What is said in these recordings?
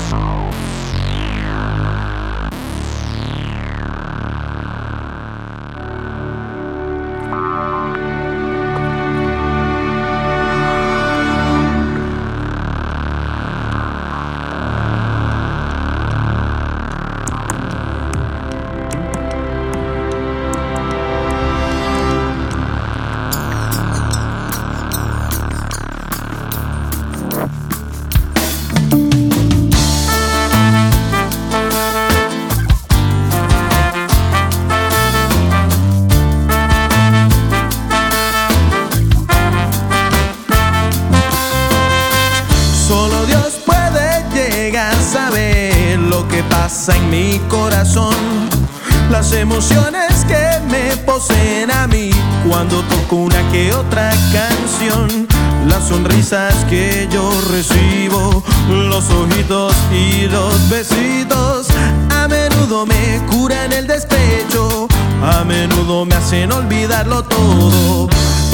Solo Dios puede llegar a saber lo que pasa en mi corazón, las emociones que me poseen a mí cuando toco una que otra canción, las sonrisas que yo recibo, los ojitos y los besitos. A menudo me curan el despecho, a menudo me hacen olvidarlo todo.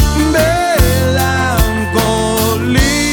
Melancolía.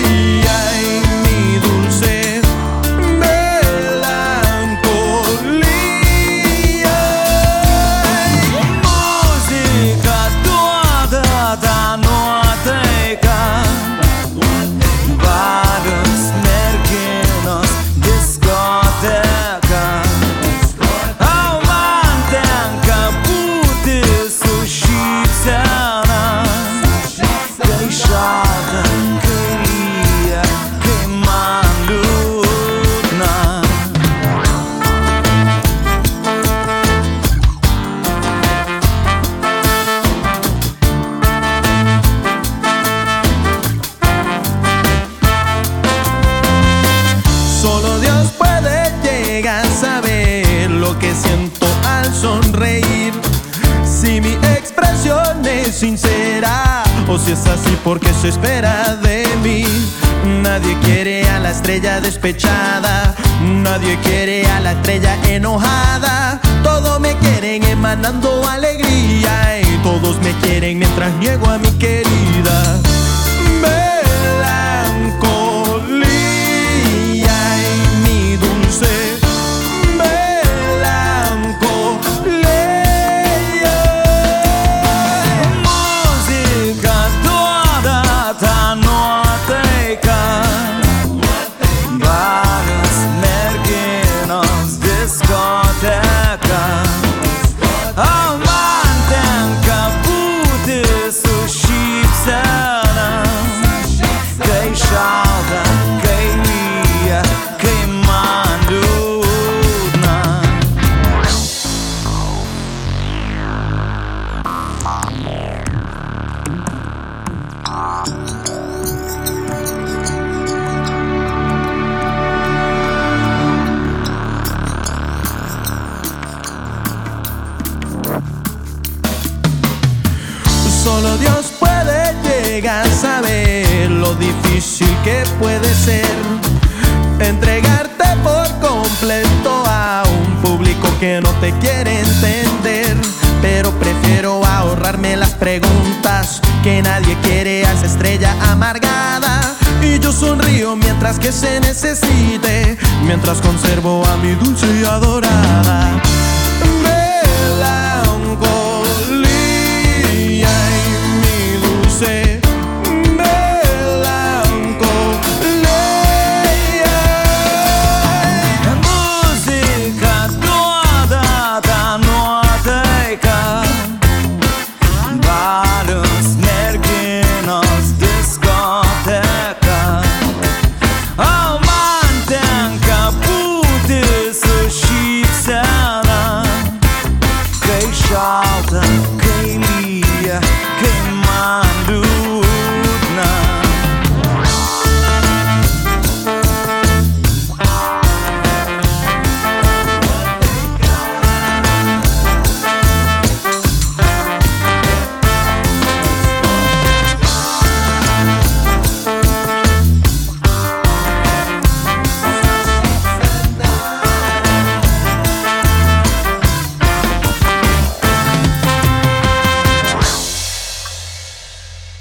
Solo Dios puede llegar a saber lo que siento al sonreír, si mi expresión es sincera o si es así porque se espera de mí. Nadie quiere a la estrella despechada, nadie quiere a la estrella enojada. Todos me quieren emanando alegría y todos me quieren mientras niego a mi querida. Solo Dios puede llegar a saber lo difícil que puede ser entregarte por completo a un público que no te quiere entender. Pero prefiero ahorrarme las preguntas que nadie quiere a esa estrella amargada. Y yo sonrío mientras que se necesite, mientras conservo a mi dulce y adorada.